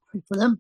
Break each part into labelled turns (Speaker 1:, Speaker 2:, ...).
Speaker 1: Wait for them.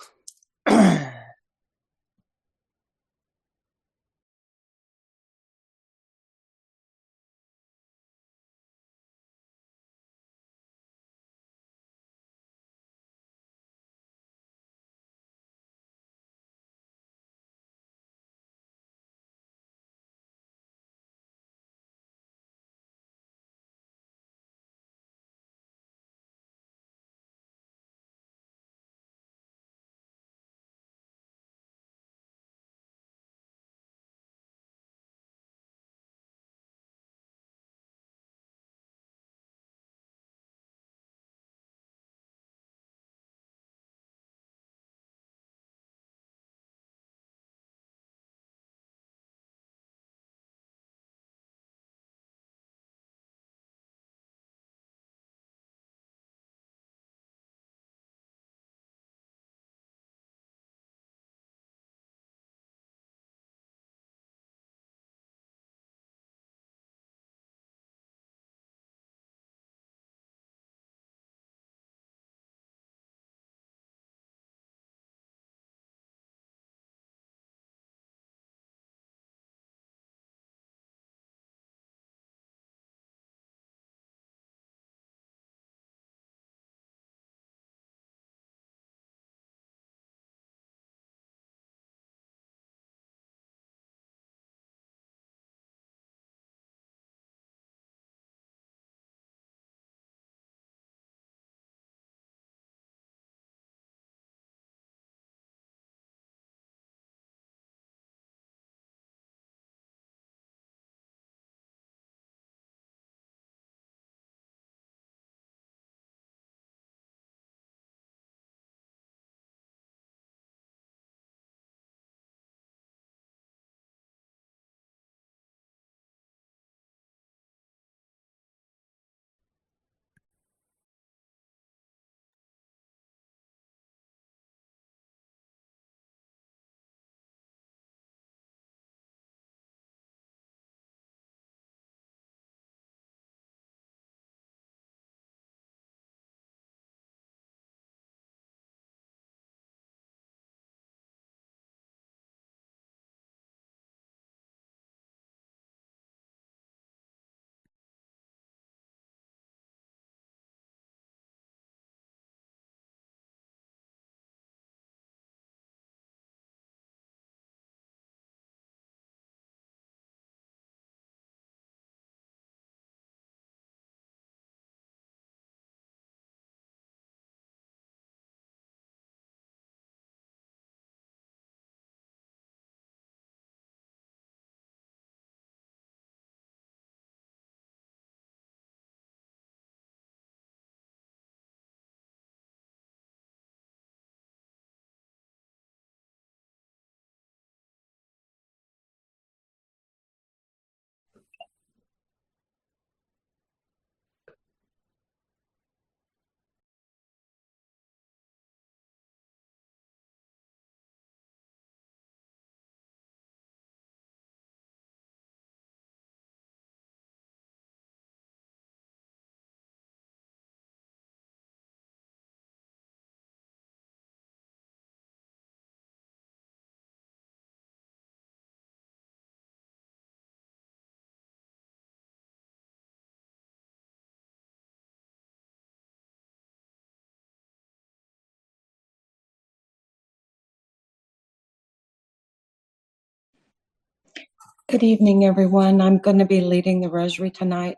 Speaker 2: Good evening, everyone. I'm going to be leading the rosary tonight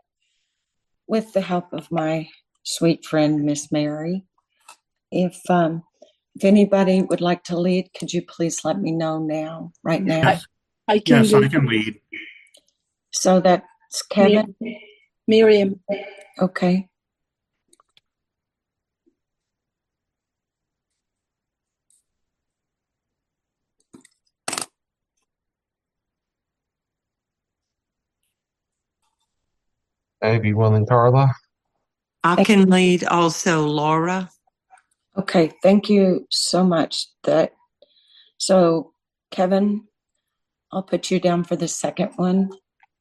Speaker 2: with the help of my sweet friend, Miss Mary. If anybody would like to lead, could you please let me know now, right now?
Speaker 1: Yes. I can
Speaker 3: Yes, I can lead.
Speaker 2: So that's Kevin?
Speaker 1: Miriam.
Speaker 2: Okay.
Speaker 3: Maybe willing, Carla.
Speaker 4: I can lead also, Laura.
Speaker 2: Okay, thank you so much. So, Kevin, I'll put you down for the second one.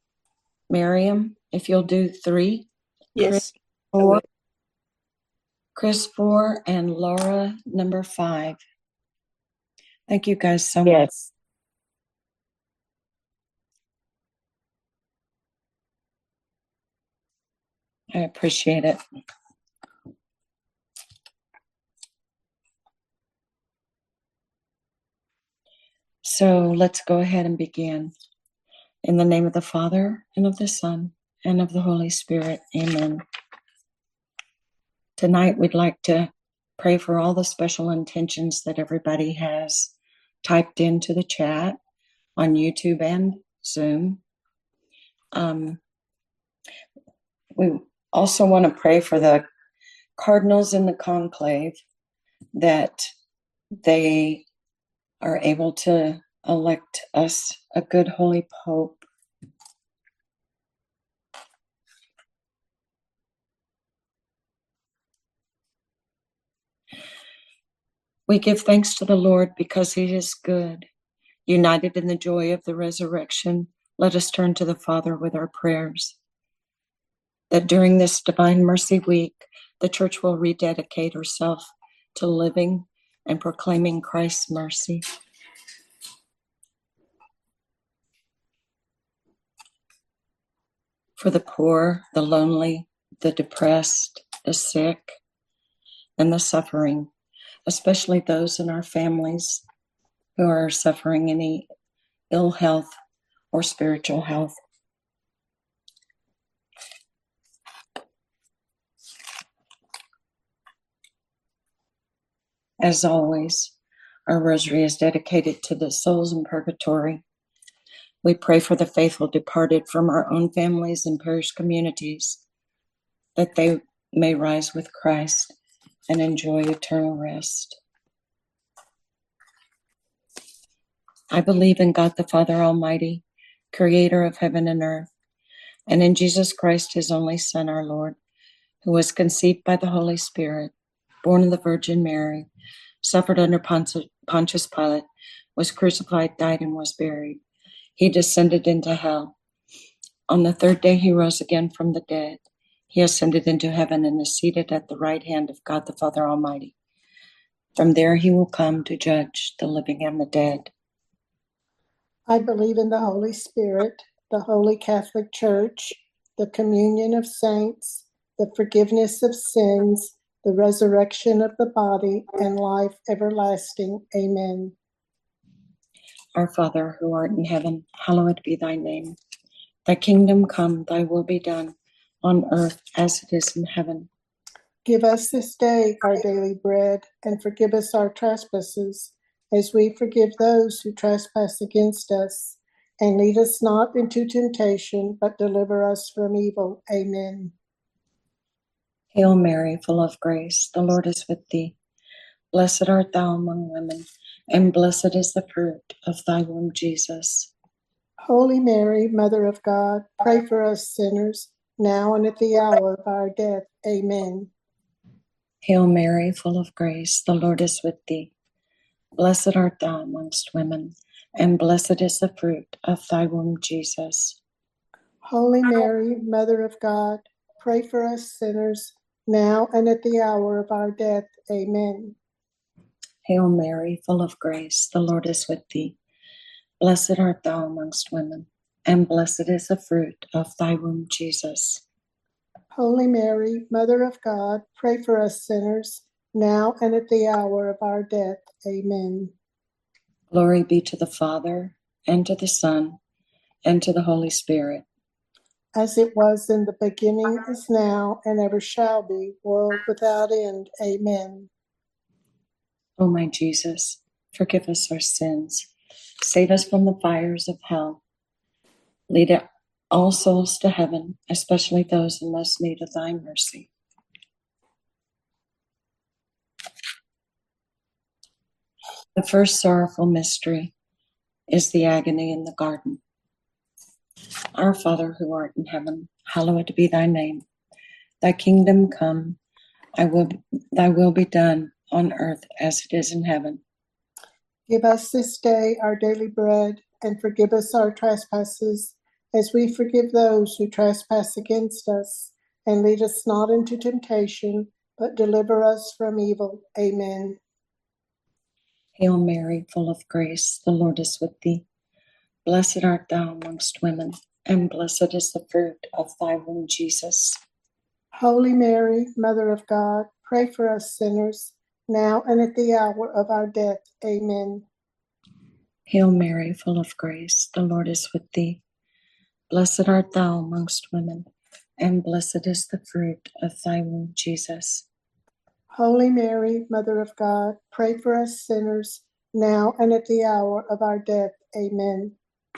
Speaker 2: Miriam, if you'll do 3.
Speaker 1: Yes.
Speaker 2: 4. Chris 4, and Laura number 5. Thank you guys so much.
Speaker 5: Yes.
Speaker 2: I appreciate it. So let's go ahead and begin. In the name of the Father, and of the Son, and of the Holy Spirit. Amen. Tonight, we'd like to pray for all the special intentions that everybody has typed into the chat on YouTube and Zoom. We also want to pray for the cardinals in the conclave, that they are able to elect us a good holy pope. We give thanks to the Lord because he is good. United in the joy of the resurrection, let us turn to the Father with our prayers. That during this Divine Mercy Week, the Church will rededicate herself to living and proclaiming Christ's mercy. For the poor, the lonely, the depressed, the sick, and the suffering, especially those in our families who are suffering any ill health or spiritual health. As always, our rosary is dedicated to the souls in purgatory. We pray for the faithful departed from our own families and parish communities, that they may rise with Christ and enjoy eternal rest. I believe in God the Father Almighty, creator of heaven and earth, and in Jesus Christ, his only Son, our Lord, who was conceived by the Holy Spirit, born of the Virgin Mary, suffered under Pontius Pilate, was crucified, died, and was buried. He descended into hell. On the third day he rose again from the dead. He ascended into heaven and is seated at the right hand of God the Father Almighty. From there he will come to judge the living and the dead.
Speaker 6: I believe in the Holy Spirit, the Holy Catholic Church, the communion of saints, the forgiveness of sins, the resurrection of the body, and life everlasting. Amen.
Speaker 2: Our Father, who art in heaven, hallowed be thy name. Thy kingdom come, thy will be done, on earth as it is in heaven.
Speaker 6: Give us this day our daily bread, and forgive us our trespasses, as we forgive those who trespass against us. And lead us not into temptation, but deliver us from evil. Amen.
Speaker 2: Hail Mary, full of grace, the Lord is with thee. Blessed art thou among women, and blessed is the fruit of thy womb, Jesus.
Speaker 6: Holy Mary, Mother of God, pray for us sinners, now and at the hour of our death. Amen.
Speaker 2: Hail Mary, full of grace, the Lord is with thee. Blessed art thou amongst women, and blessed is the fruit of thy womb, Jesus.
Speaker 6: Holy Mary, Mother of God, pray for us sinners, now and at the hour of our death. Amen.
Speaker 2: Hail Mary, full of grace, the Lord is with thee. Blessed art thou amongst women, and blessed is the fruit of thy womb, Jesus.
Speaker 6: Holy Mary, Mother of God, pray for us sinners, now and at the hour of our death. Amen.
Speaker 2: Glory be to the Father, and to the Son, and to the Holy Spirit.
Speaker 6: As it was in the beginning, is now, and ever shall be, world without end. Amen.
Speaker 2: O my Jesus, forgive us our sins. Save us from the fires of hell. Lead all souls to heaven, especially those in most need of thy mercy. The first sorrowful mystery is the agony in the garden. Our Father, who art in heaven, hallowed be thy name. Thy kingdom come, thy will be done on earth as it is in heaven.
Speaker 6: Give us this day our daily bread, and forgive us our trespasses, as we forgive those who trespass against us. And lead us not into temptation, but deliver us from evil. Amen.
Speaker 2: Hail Mary, full of grace, the Lord is with thee. Blessed art thou amongst women, and blessed is the fruit of thy womb, Jesus.
Speaker 6: Holy Mary, Mother of God, pray for us sinners, now and at the hour of our death. Amen.
Speaker 2: Hail Mary, full of grace, the Lord is with thee. Blessed art thou amongst women, and blessed is the fruit of thy womb, Jesus.
Speaker 6: Holy Mary, Mother of God, pray for us sinners, now and at the hour of our death. Amen.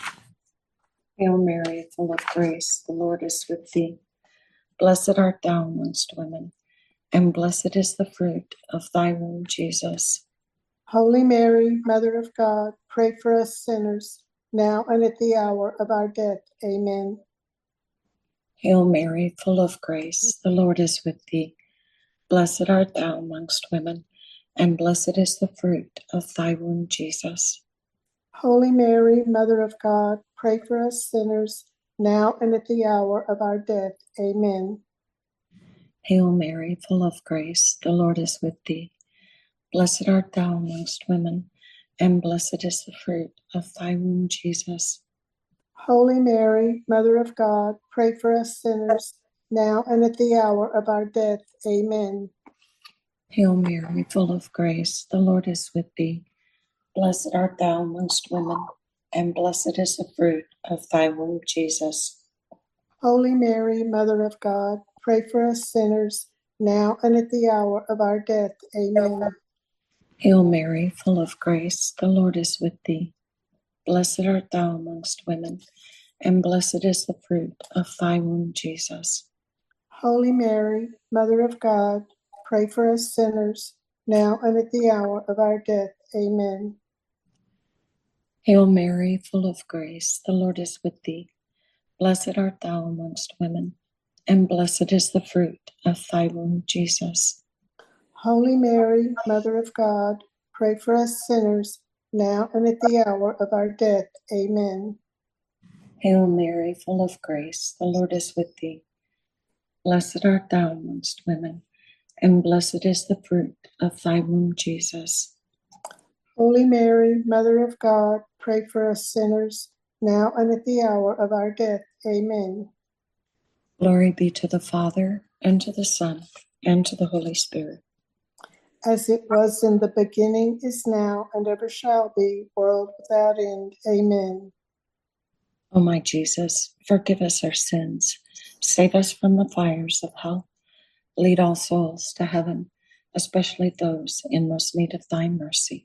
Speaker 2: Hail Mary, full of grace, the Lord is with thee. Blessed art thou amongst women, and blessed is the fruit of thy womb, Jesus.
Speaker 6: Holy Mary, Mother of God, pray for us sinners, now and at the hour of our death. Amen.
Speaker 2: Hail Mary, full of grace, the Lord is with thee. Blessed art thou amongst women, and blessed is the fruit of thy womb, Jesus.
Speaker 6: Holy Mary, Mother of God, pray for us sinners, now and at the hour of our death. Amen.
Speaker 2: Hail Mary, full of grace, the Lord is with thee. Blessed art thou amongst women, and blessed is the fruit of thy womb, Jesus.
Speaker 6: Holy Mary, Mother of God, pray for us sinners, now and at the hour of our death. Amen.
Speaker 2: Hail Mary, full of grace, the Lord is with thee. Blessed art thou amongst women, and blessed is the fruit of thy womb, Jesus.
Speaker 6: Holy Mary, Mother of God, pray for us sinners, now and at the hour of our death. Amen.
Speaker 2: Hail Mary, full of grace, the Lord is with thee. Blessed art thou amongst women, and blessed is the fruit of thy womb, Jesus.
Speaker 6: Holy Mary, Mother of God, pray for us sinners, now and at the hour of our death. Amen.
Speaker 2: Hail Mary, full of grace, the Lord is with thee. Blessed art thou amongst women, and blessed is the fruit of thy womb, Jesus.
Speaker 6: Holy Mary, Mother of God, pray for us sinners, now and at the hour of our death. Amen.
Speaker 2: Hail Mary, full of grace, the Lord is with thee. Blessed art thou amongst women, and blessed is the fruit of thy womb, Jesus.
Speaker 6: Holy Mary, Mother of God, pray for us sinners, now and at the hour of our death. Amen.
Speaker 2: Glory be to the Father, and to the Son, and to the Holy Spirit.
Speaker 6: As it was in the beginning, is now, and ever shall be, world without end. Amen.
Speaker 2: O my Jesus, forgive us our sins, save us from the fires of hell, lead all souls to heaven, especially those in most need of thy mercy.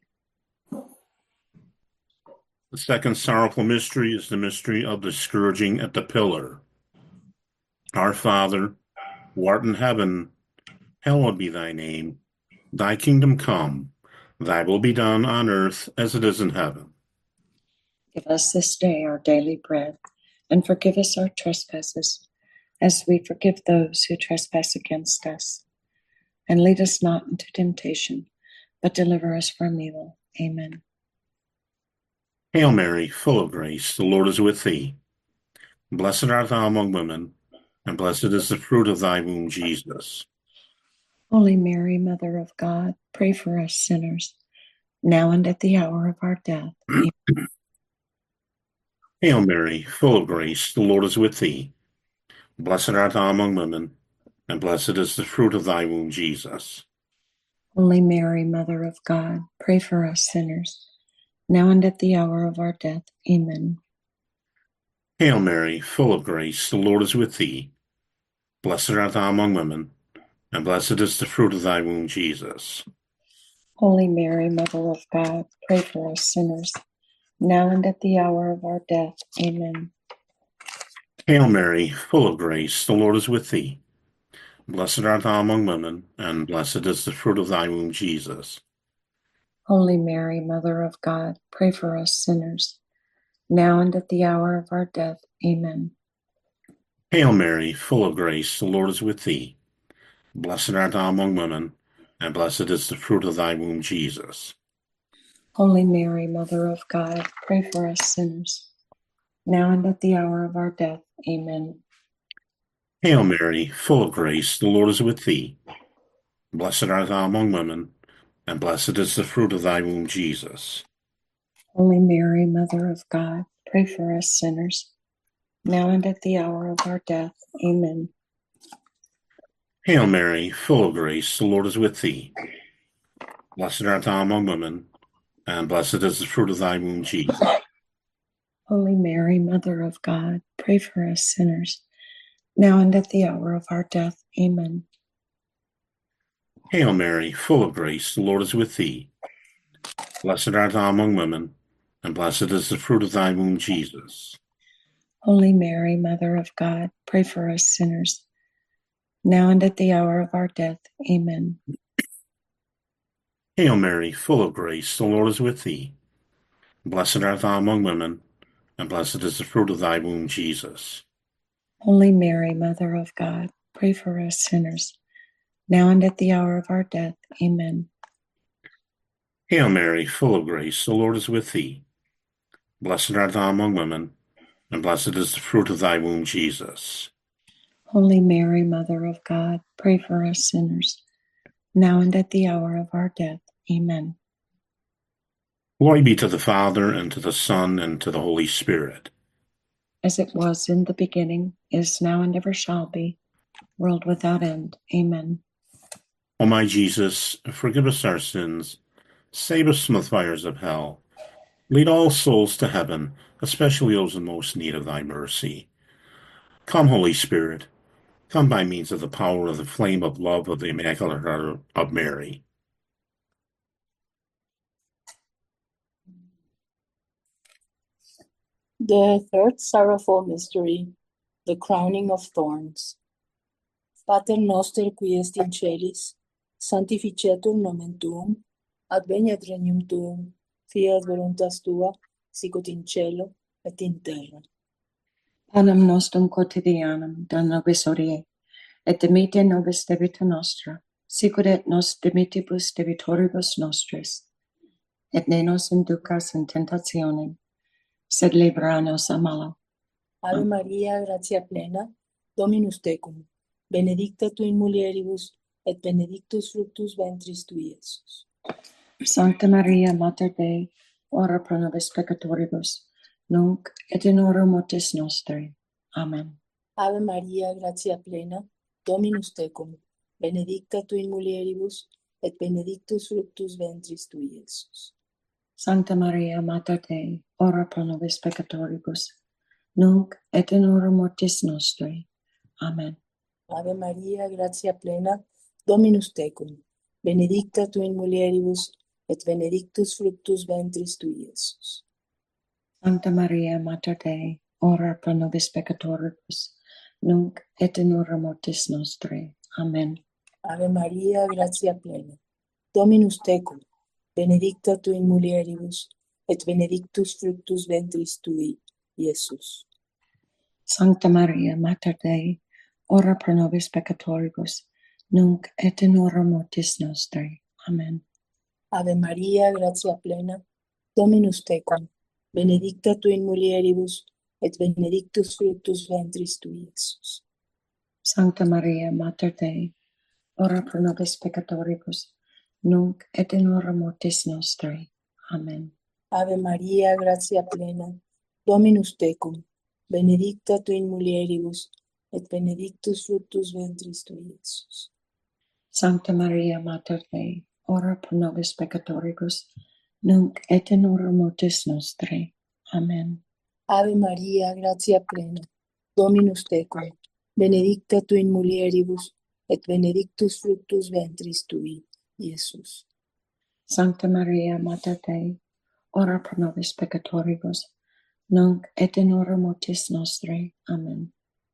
Speaker 5: The second sorrowful mystery is the mystery of the scourging at the pillar. Our Father, who art in heaven, hallowed be thy name. Thy kingdom come, thy will be done on earth as it is in heaven.
Speaker 2: Give us this day our daily bread, and forgive us our trespasses, as we forgive those who trespass against us. And lead us not into temptation, but deliver us from evil. Amen.
Speaker 5: Hail Mary, full of grace, the Lord is with thee. Blessed art thou among women, and blessed is the fruit of thy womb, Jesus.
Speaker 2: Holy Mary, Mother of God, pray for us sinners, now and at the hour of our death. Amen.
Speaker 5: Hail Mary, full of grace, the Lord is with thee. Blessed art thou among women, and blessed is the fruit of thy womb, Jesus.
Speaker 2: Holy Mary, Mother of God, pray for us sinners, now and at the hour of our death. Amen.
Speaker 5: Hail Mary, full of grace, the Lord is with thee. Blessed art thou among women, and blessed is the fruit of thy womb, Jesus.
Speaker 2: Holy Mary, Mother of God, pray for us sinners, now and at the hour of our death. Amen.
Speaker 5: Hail Mary, full of grace, the Lord is with thee. Blessed art thou among women, and blessed is the fruit of thy womb, Jesus.
Speaker 2: Holy Mary, Mother of God, pray for us sinners, now and at the hour of our death. Amen.
Speaker 5: Hail Mary, full of grace, the Lord is with thee. Blessed art thou among women, and blessed is the fruit of thy womb, Jesus.
Speaker 2: Holy Mary, Mother of God, pray for us sinners, now and at the hour of our death. Amen.
Speaker 5: Hail Mary, full of grace, the Lord is with thee. Blessed art thou among women, and blessed is the fruit of thy womb, Jesus.
Speaker 2: Holy Mary, Mother of God, pray for us sinners, now and at the hour of our death. Amen.
Speaker 5: Hail Mary, full of grace, the Lord is with thee. Blessed art thou among women, and blessed is the fruit of thy womb, Jesus.
Speaker 2: Holy Mary, Mother of God, pray for us sinners, now and at the hour of our death. Amen.
Speaker 5: Hail Mary, full of grace, the Lord is with thee. Blessed art thou among women, and blessed is the fruit of thy womb, Jesus.
Speaker 2: Holy Mary, Mother of God, pray for us sinners, now and at the hour of our death. Amen.
Speaker 5: Hail Mary, full of grace, the Lord is with thee. Blessed art thou among women, and blessed is the fruit of thy womb, Jesus.
Speaker 2: Holy Mary, Mother of God, pray for us sinners, now and at the hour of our death. Amen.
Speaker 5: Hail Mary, full of grace, the Lord is with thee. Blessed art thou among women, and blessed is the fruit of thy womb, Jesus.
Speaker 2: Holy Mary, Mother of God, pray for us sinners, now and at the hour of our death. Amen.
Speaker 5: Glory be to the Father, and to the Son, and to the Holy Spirit.
Speaker 2: As it was in the beginning, is now, and ever shall be, world without end. Amen.
Speaker 5: O my Jesus, forgive us our sins, save us from the fires of hell, lead all souls to heaven, especially those in most need of thy mercy. Come, Holy Spirit, come by means of the power of the flame of love of the Immaculate Heart of Mary.
Speaker 1: The third sorrowful mystery, the crowning of thorns. Pater noster qui est in celis, sanctificetur nomen tuum, adveniat regnum tuum, fiat voluntas tua, sicut in cielo et in terra.
Speaker 2: Panem nostrum quotidianum da nobis hodie, et dimitte nobis debita nostra, sicut et nos dimitibus debitoribus nostris, et ne nos inducas in tentationem, sed libera nos a malo.
Speaker 1: Ave Maria, gratia plena, Dominus tecum, benedicta tu in mulieribus, et benedictus fructus ventris tui, Iesus.
Speaker 2: Sancta Maria, Mater Dei, ora pro nobis peccatoribus, nunc et in hora mortis nostrae. Amen.
Speaker 1: Ave Maria, gratia plena, Dominus tecum, benedicta tu in mulieribus, et benedictus fructus ventris tui, Iesus.
Speaker 2: Sancta Maria, Mater Dei, ora pro nobis peccatoribus, nunc et in hora mortis nostrae. Amen.
Speaker 1: Ave Maria, gratia plena, Dominus tecum, benedicta tu in mulieribus, et benedictus fructus ventris tui, Iesus.
Speaker 2: Sancta Maria, Mater Dei, ora pro nobis peccatoribus, nunc et in hora mortis nostrae. Amen.
Speaker 1: Ave Maria, gratia plena, Dominus tecum, benedicta tu in mulieribus, et benedictus fructus ventris tui, Iesus.
Speaker 2: Sancta Maria, Mater Dei, ora pro nobis peccatoribus, nunc et in hora mortis nostrae. Amen.
Speaker 1: Ave Maria, gratia plena, Dominus tecum, benedicta tu in mulieribus, et benedictus fructus ventris tui, Iesus.
Speaker 2: Sancta Maria, Mater Dei, ora pro nobis peccatoribus, nunc et in hora mortis nostrae. Amen.
Speaker 1: Ave Maria, gratia plena, Dominus tecum, benedicta tu in mulieribus, et benedictus fructus ventris tui, Iesus.
Speaker 2: Sancta Maria, Mater Dei, ora pro nobis peccatoribus, nunc et in hora mortis nostrae. Amen.
Speaker 1: Ave Maria, gratia plena, Dominus tecum, benedicta tu in mulieribus, et benedictus fructus ventris tui, Iesus.
Speaker 2: Sancta Maria, Mater Dei, ora pro nobis peccatoribus, nunc et in hora mortis nostrae. Amen.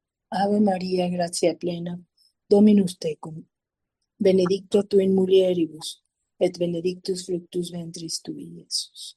Speaker 1: Ave Maria, gratia plena, Dominus tecum, benedicta tu in mulieribus, et benedictus fructus ventris tui, Iesus.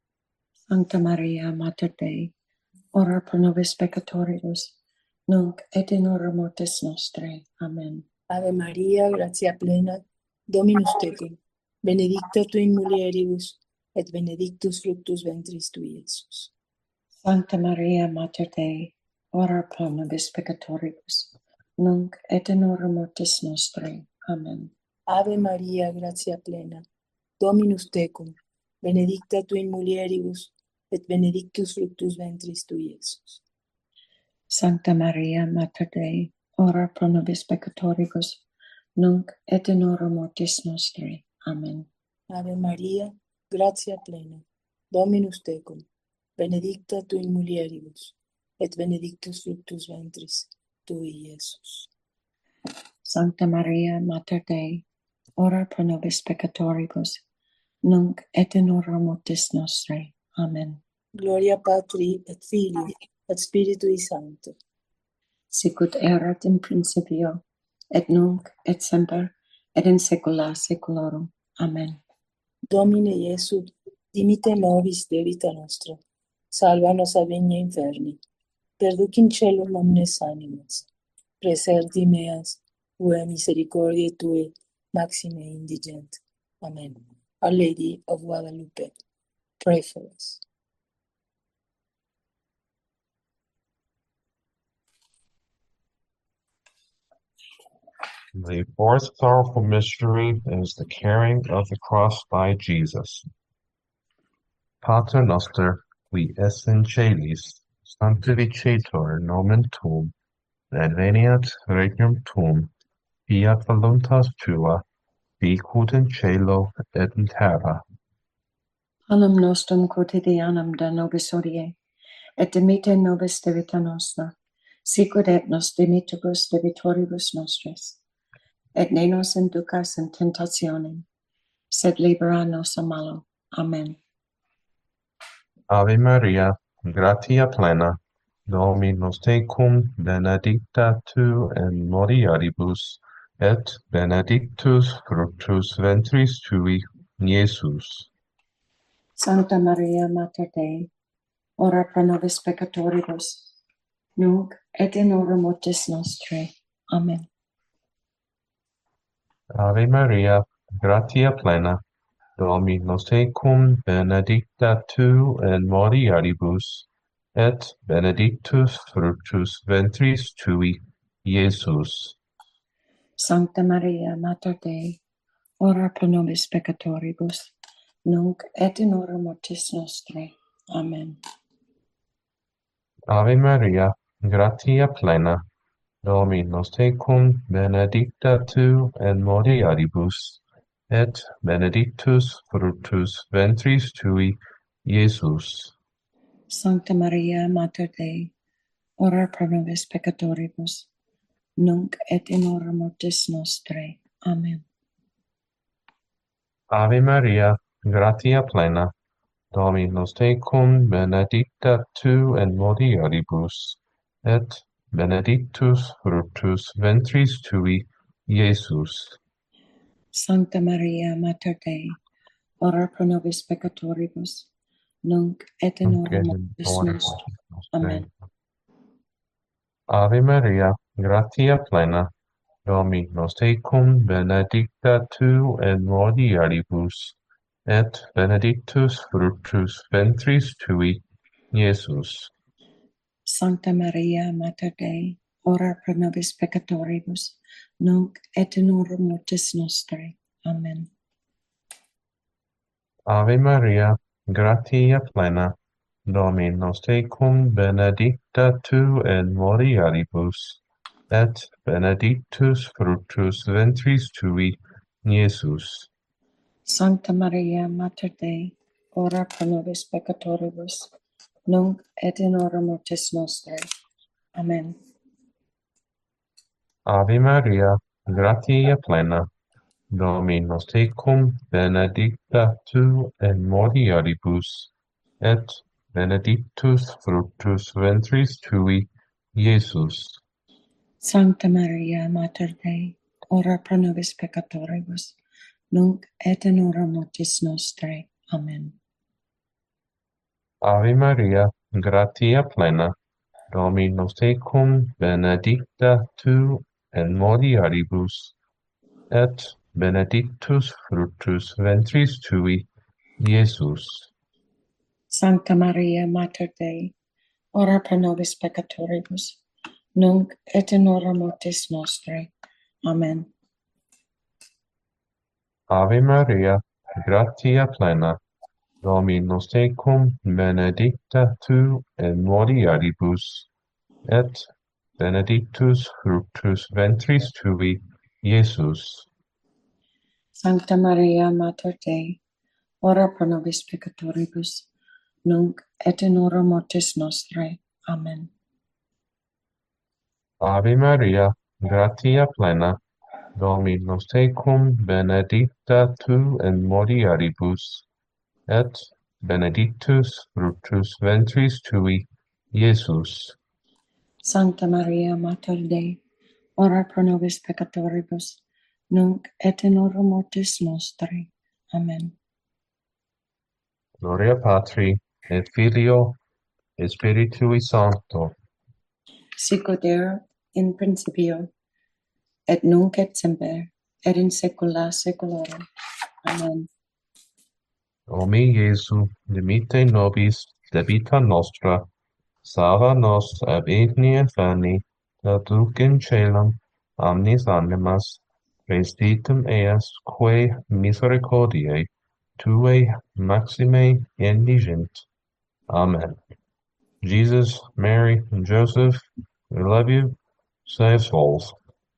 Speaker 2: Sancta Maria, Mater Dei, ora pro nobis peccatoribus, nunc et in hora mortis nostrae. Amen.
Speaker 1: Ave Maria, gratia plena, Dominus tecum, benedicta tu in mulieribus, et benedictus fructus ventris tui, Iesus.
Speaker 2: Sancta Maria, Mater Dei, ora pro nobis peccatoribus, nunc et in hora mortis nostrae. Amen.
Speaker 1: Ave Maria, gratia plena, Dominus tecum, benedicta tu in mulieribus, et benedictus fructus ventris tui, Iesus.
Speaker 2: Sancta Maria, Mater Dei, ora pro nobis peccatoribus, nunc et in hora mortis nostrae. Amen.
Speaker 1: Ave Maria, gratia plena, Dominus tecum, benedicta tu in mulieribus, et benedictus fructus ventris tui, Iesus.
Speaker 2: Sancta Maria, Mater Dei, ora pro nobis peccatoribus, nunc et in hora mortis nostrae. Amen.
Speaker 1: Gloria Patri et Filii et Spiritui Sancto.
Speaker 2: Sicut erat in principio, et nunc et semper, et in saecula saeculorum. Amen.
Speaker 1: Domine Iesu, dimite nobis debita nostra, salva nos a venia inferni, perduc in celum omnes animas, preserdi meas, ue misericordiae Tue, maxime indigent. Amen. Our Lady of Guadalupe, pray for us.
Speaker 3: The fourth sorrowful mystery is the carrying of the cross by Jesus. Pater noster, qui es in celis, sanctificetur nomen tuum, adveniat regnum tuum, fiat voluntas tua, sicut in cielo et in terra.
Speaker 2: Panem nostrum quotidianum da nobis hodie, et dimite nobis debita nostra, sicut et nos dimitibus debitoribus nostris. Et ne nos inducas in tentationem, sed libera nos a malo. Amen.
Speaker 3: Ave Maria, gratia plena, Dominus tecum, benedicta tu in mulieribus, et benedictus fructus ventris tui, Iesus.
Speaker 2: Sancta Maria, Mater Dei, ora pro nobis peccatoribus, nunc et in hora mortis nostrae. Amen.
Speaker 3: Ave Maria, gratia plena, Dominus tecum, benedicta tu in mulieribus, et benedictus fructus ventris tui, Iesus.
Speaker 2: Sancta Maria, Mater Dei, ora pro nobis peccatoribus, nunc et in hora mortis nostrae. Amen.
Speaker 3: Ave Maria, gratia plena, Dominus tecum, benedicta tu in mulieribus, et benedictus fructus ventris tui, Iesus.
Speaker 2: Sancta Maria, Mater Dei, ora pro nobis peccatoribus, nunc et in hora mortis nostrae. Amen.
Speaker 3: Ave Maria, gratia plena, Dominus tecum, benedicta tu in mulieribus, et benedictus fructus ventris tui, Iesus.
Speaker 2: Sancta Maria, Mater Dei, ora pro nobis peccatoribus, nunc et in hora mortis nostrae. Amen.
Speaker 3: Ave Maria, gratia plena, Dominus tecum, benedicta tu in mulieribus, et benedictus fructus ventris tui, Iesus.
Speaker 2: Sancta Maria, Mater Dei, ora pro nobis peccatoribus, nunc et in hora mortis nostrae. Amen.
Speaker 3: Ave Maria, gratia plena, Dominus tecum, benedicta tu in mulieribus, et benedictus fructus ventris tui, Iesus.
Speaker 2: Sancta Maria, Mater Dei, ora pro nobis peccatoribus, nunc et in hora mortis nostrae. Amen.
Speaker 3: Ave Maria, gratia plena, Dominus tecum, benedicta tu in mulieribus, et benedictus fructus ventris tui, Iesus.
Speaker 2: Sancta Maria, Mater Dei, ora pro nobis peccatoribus, nunc et in hora mortis nostrae. Amen.
Speaker 3: Ave Maria, gratia plena, Dominus tecum, benedicta tu in mulieribus, et benedictus fructus ventris tui, Iesus.
Speaker 2: Sancta Maria, Mater Dei, ora pro nobis peccatoribus, nunc et in hora mortis nostrae. Amen.
Speaker 3: Ave Maria, gratia plena, Dominus tecum, benedicta tu in mulieribus, et benedictus fructus ventris tui, Iesus.
Speaker 2: Sancta Maria, Mater Dei, ora pro nobis peccatoribus, nunc et in hora mortis nostrae. Amen.
Speaker 3: Ave Maria, gratia plena, Dominus tecum, benedicta tu in mulieribus, et benedictus fructus ventris tui, Iesus.
Speaker 2: Sancta Maria, Mater Dei, ora pro nobis peccatoribus, nunc et in hora mortis nostrae. Amen.
Speaker 3: Gloria Patri, et Filio, et Spiritui Sancto.
Speaker 2: Sicut erat in principio, et nunc et semper, et in saecula saeculorum. Amen.
Speaker 3: O mi Iesu, dimite nobis debita nostra, salva nos ab igni infani, traduc in caelum omnis animas, restitum eas quae misericordiae Tuae maxime indigent. Amen. Jesus, Mary, and Joseph, we love you. Save souls.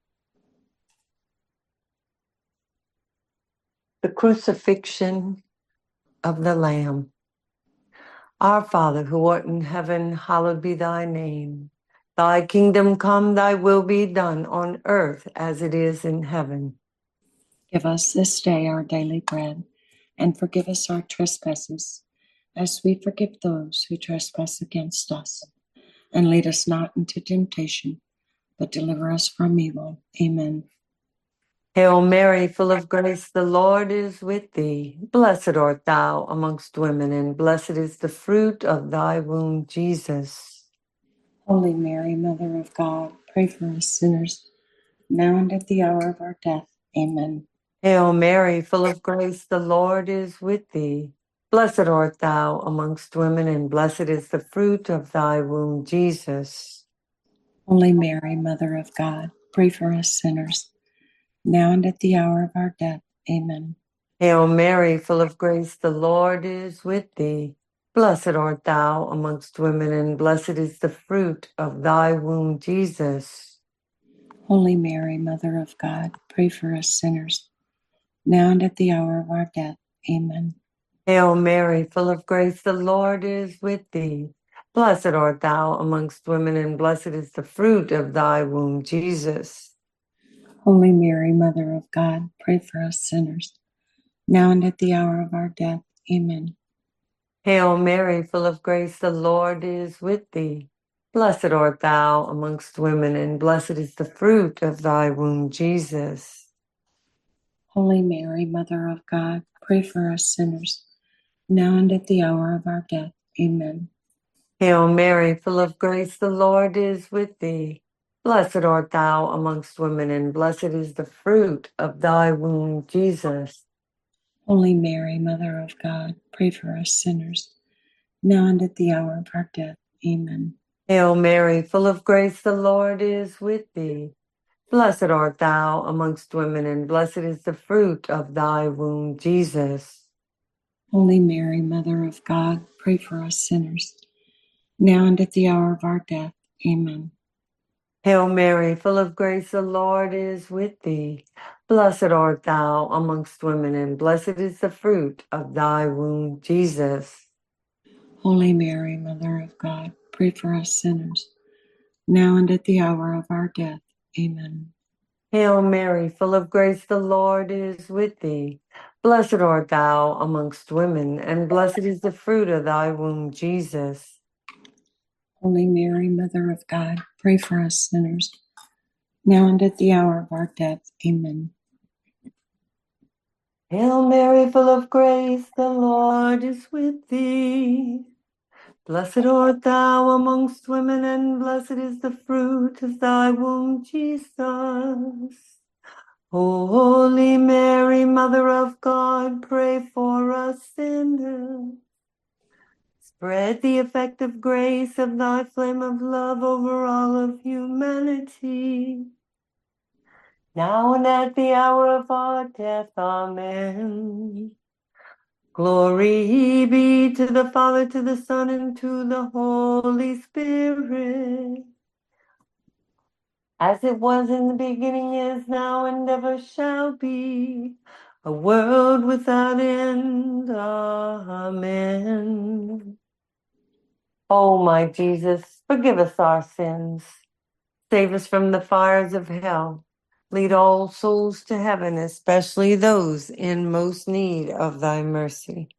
Speaker 4: The crucifixion of the Lamb. Our Father, who art in heaven, hallowed be thy name. Thy kingdom come, thy will be done on earth as it is in heaven.
Speaker 2: Give us this day our daily bread, and forgive us our trespasses, as we forgive those who trespass against us. And lead us not into temptation, but deliver us from evil. Amen.
Speaker 4: Hail Mary, full of grace, the Lord is with thee. Blessed art thou amongst women, and blessed is the fruit of thy womb, Jesus.
Speaker 2: Holy Mary, Mother of God, pray for us sinners, now and at the hour of our death. Amen.
Speaker 4: Hail Mary, full of grace, the Lord is with thee. Blessed art thou amongst women, and blessed is the fruit of thy womb, Jesus.
Speaker 2: Holy Mary, Mother of God, pray for us sinners, now and at the hour of our death. Amen.
Speaker 4: Hail Mary, full of grace, the Lord is with thee. Blessed art thou amongst women, and blessed is the fruit of thy womb, Jesus.
Speaker 2: Holy Mary, Mother of God, pray for us sinners, now and at the hour of our death. Amen.
Speaker 4: Hail Mary, full of grace, the Lord is with thee. Blessed art thou amongst women, and blessed is the fruit of thy womb, Jesus.
Speaker 2: Holy Mary, Mother of God, pray for us sinners, now and at the hour of our death. Amen.
Speaker 4: Hail Mary, full of grace, the Lord is with thee. Blessed art thou amongst women, and blessed is the fruit of thy womb, Jesus.
Speaker 2: Holy Mary, Mother of God, pray for us sinners, now and at the hour of our death. Amen.
Speaker 4: Hail Mary, full of grace, the Lord is with thee. Blessed art thou amongst women, and blessed is the fruit of thy womb, Jesus.
Speaker 2: Holy Mary, Mother of God, pray for us sinners, now and at the hour of our death. Amen.
Speaker 4: Hail Mary, full of grace, the Lord is with thee. Blessed art thou amongst women, and blessed is the fruit of thy womb, Jesus.
Speaker 2: Holy Mary, Mother of God, pray for us sinners, now and at the hour of our death. Amen.
Speaker 4: Hail Mary, full of grace, the Lord is with thee. Blessed art thou amongst women, and blessed is the fruit of thy womb, Jesus.
Speaker 2: Holy Mary, Mother of God, pray for us sinners, now and at the hour of our death. Amen.
Speaker 4: Hail Mary, full of grace, the Lord is with thee. Blessed art thou amongst women, and blessed is the fruit of thy womb, Jesus.
Speaker 2: Holy Mary, Mother of God, pray for us sinners, now and at the hour of our death. Amen.
Speaker 4: Hail Mary, full of grace, the Lord is with thee. Blessed art thou amongst women, and blessed is the fruit of thy womb, Jesus. Holy Mary, Mother of God, pray for us sinners. Spread the effective grace of thy flame of love over all of humanity. now and at the hour of our death. Amen. Glory be to the Father, to the Son, and to the Holy Spirit, as it was in the beginning, is now, and ever shall be, a world without end. Amen. O my Jesus, forgive us our sins. Save us from the fires of hell. Lead all souls to heaven, especially those in most need of thy mercy.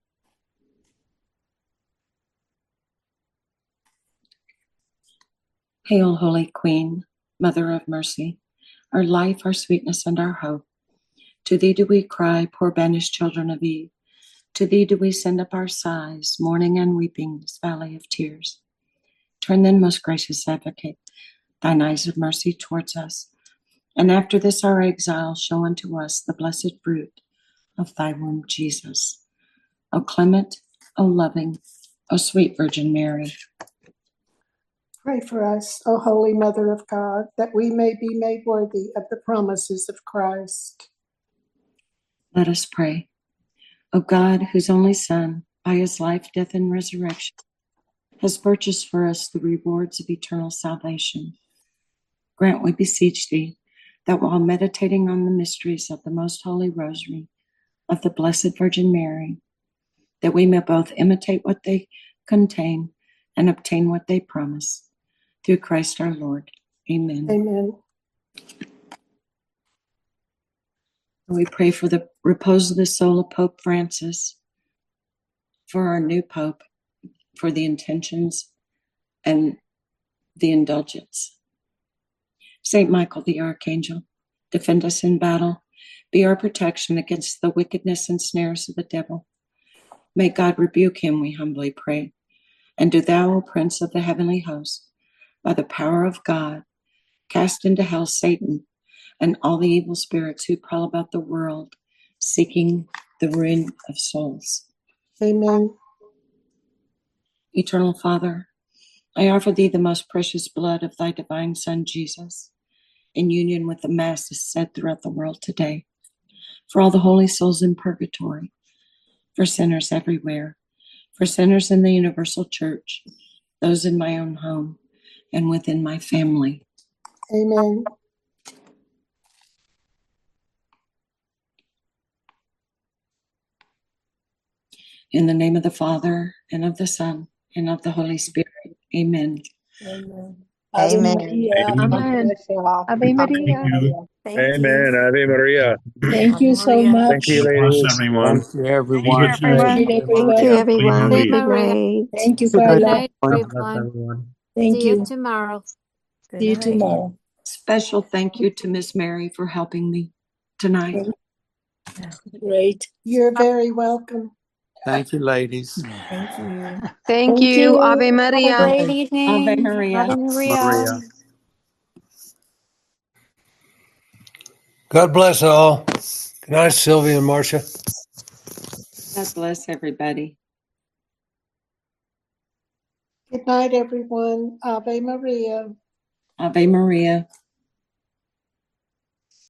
Speaker 2: Hail, Holy Queen, Mother of Mercy, our life, our sweetness, and our hope. To thee do we cry, poor banished children of Eve. To thee do we send up our sighs, mourning and weeping, this valley of tears. Turn then, most gracious Advocate, thine eyes of mercy towards us, and after this our exile, show unto us the blessed fruit of thy womb, Jesus. O clement, O loving, O sweet Virgin Mary.
Speaker 6: Pray for us, O Holy Mother of God, that we may be made worthy of the promises of Christ.
Speaker 2: Let us pray. O God, whose only Son, by his life, death, and resurrection, has purchased for us the rewards of eternal salvation, grant, we beseech thee, that while meditating on the mysteries of the most holy rosary of the Blessed Virgin Mary, that we may both imitate what they contain and obtain what they promise. Through Christ our Lord. Amen.
Speaker 6: Amen.
Speaker 2: We pray for the repose of the soul of Pope Francis, for our new Pope, for the intentions and the indulgence. Saint Michael the Archangel, defend us in battle. Be our protection against the wickedness and snares of the devil. May God rebuke him, we humbly pray. And do thou, O Prince of the heavenly host, by the power of God, cast into hell Satan and all the evil spirits who prowl about the world, seeking the ruin of souls.
Speaker 6: Amen.
Speaker 2: Eternal Father, I offer thee the most precious blood of thy divine Son, Jesus, in union with the masses said throughout the world today, for all the holy souls in purgatory, for sinners everywhere, for sinners in the universal church, those in my own home, and within my family.
Speaker 6: Amen.
Speaker 2: In the name of the Father, and of the Son, and of the Holy Spirit. Amen.
Speaker 1: Amen.
Speaker 7: Amen.
Speaker 1: Maria.
Speaker 8: Amen. Ave Maria.
Speaker 4: Thank
Speaker 7: Amen.
Speaker 4: you.
Speaker 7: Ave Maria.
Speaker 1: Thank you so
Speaker 4: Maria.
Speaker 1: much.
Speaker 7: Thank you,
Speaker 5: God bless
Speaker 7: ladies.
Speaker 5: everyone.
Speaker 9: Thank you, everyone.
Speaker 5: Good night.
Speaker 8: Everyone.
Speaker 1: Good,
Speaker 8: Thank
Speaker 1: everybody.
Speaker 8: you,
Speaker 5: Leave
Speaker 8: everyone.
Speaker 5: Maria.
Speaker 8: Good night.
Speaker 1: Thank you,
Speaker 9: Good night,
Speaker 8: Good
Speaker 1: Carla.
Speaker 8: night,
Speaker 9: everyone.
Speaker 8: everyone.
Speaker 1: Thank
Speaker 8: See you
Speaker 1: you.
Speaker 8: tomorrow.
Speaker 1: See you tomorrow.
Speaker 2: Special thank you to Miss Mary for helping me tonight.
Speaker 1: Great.
Speaker 6: You're very welcome.
Speaker 9: Thank you, ladies.
Speaker 4: Thank you.
Speaker 8: Thank
Speaker 1: Thank
Speaker 8: you.
Speaker 1: you.
Speaker 8: Ave
Speaker 1: Have a
Speaker 8: Maria.
Speaker 1: great evening.
Speaker 2: Ave Maria.
Speaker 1: Ave Maria.
Speaker 9: Maria.
Speaker 10: God bless all. Good night, Sylvia and Marcia.
Speaker 2: God bless everybody.
Speaker 6: Good night, everyone. Ave Maria.
Speaker 2: Ave Maria.